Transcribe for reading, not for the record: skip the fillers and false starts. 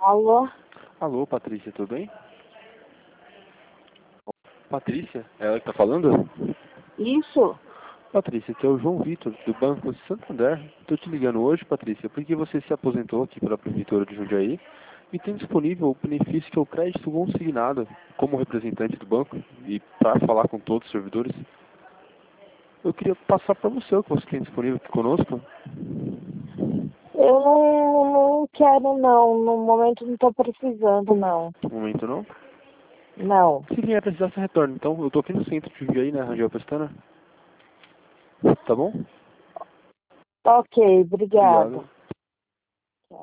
Alô? Alô, Patrícia, tudo bem? Patrícia, é ela que tá falando? Isso? Patrícia, aqui é o João Vitor, do Banco Santander. Tô te ligando hoje, Patrícia, porque você se aposentou aqui pela Prefeitura de Jundiaí e tem disponível o benefício que é o crédito consignado como representante do banco e para falar com todos os servidores. Eu queria passar para você o que você tem disponível aqui conosco. Eu não quero, não. No momento não estou precisando, não. No momento não. Não. Se vier precisar, você retorna. Então, eu tô aqui no centro de Jundiaí, né, Rangel Pestana. Tá bom? Ok, obrigado. Obrigado.